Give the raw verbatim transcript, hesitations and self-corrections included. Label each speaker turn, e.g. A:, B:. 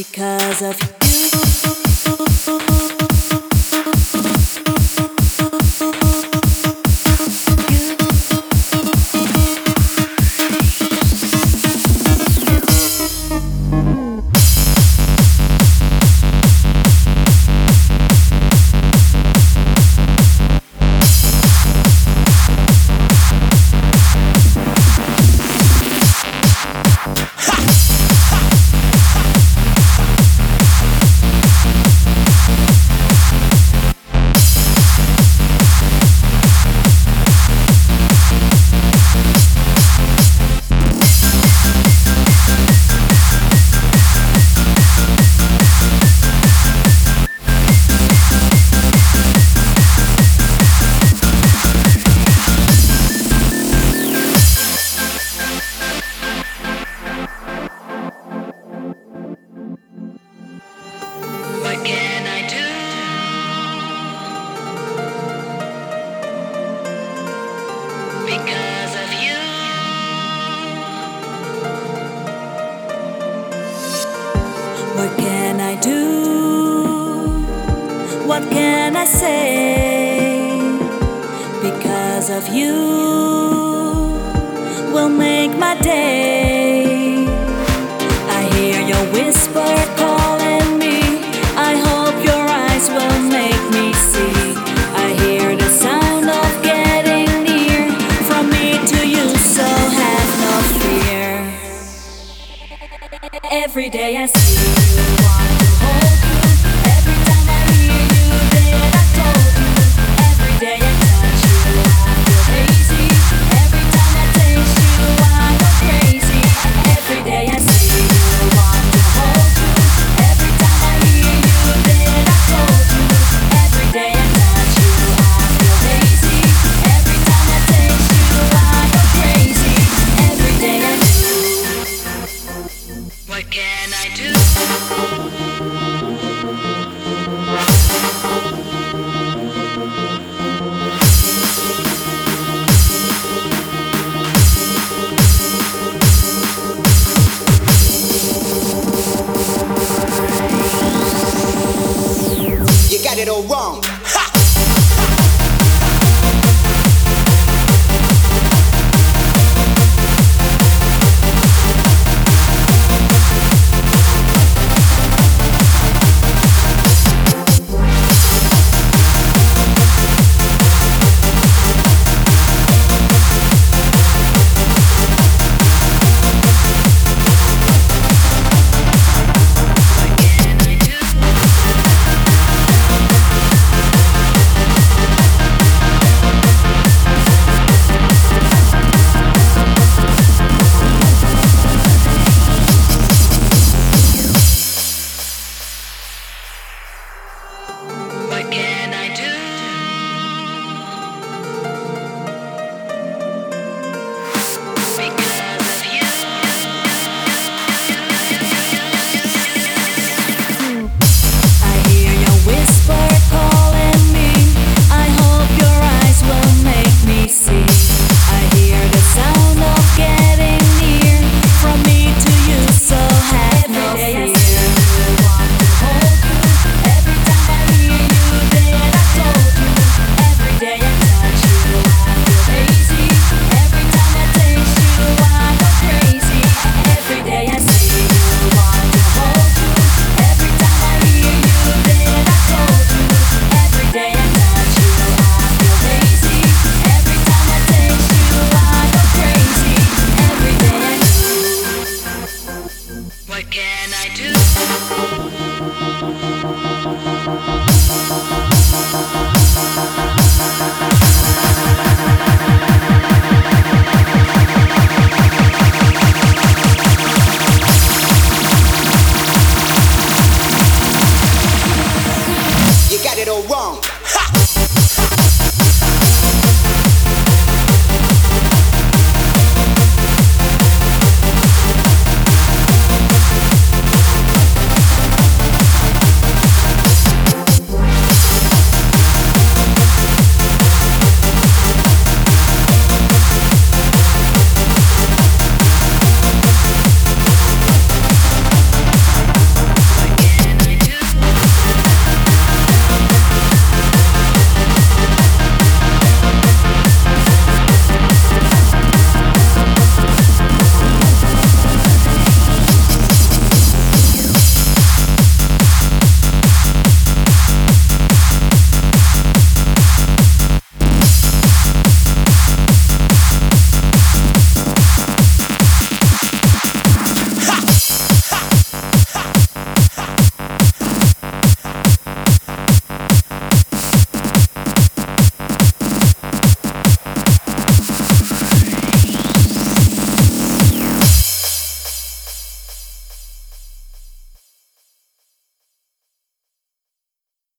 A: because of you.
B: What can I do? Because of you.
A: What can I do? What can I say? Because of you will make my day. I hear your whisper calling me. I hope your eyes will make me see. I hear the sound of getting near from me to you, so have no fear. Every day I see you, want to hold you. Every time I hear you, that I told you. Every day I touch you, I feel hazy. Every time I taste you, I go crazy. Every day I see you, want to hold you. Every time I hear you, that I told you. Every day I touch you, I feel hazy. Every time I taste you, I go crazy. Every day I do.
B: What can I do?
C: You got it all wrong.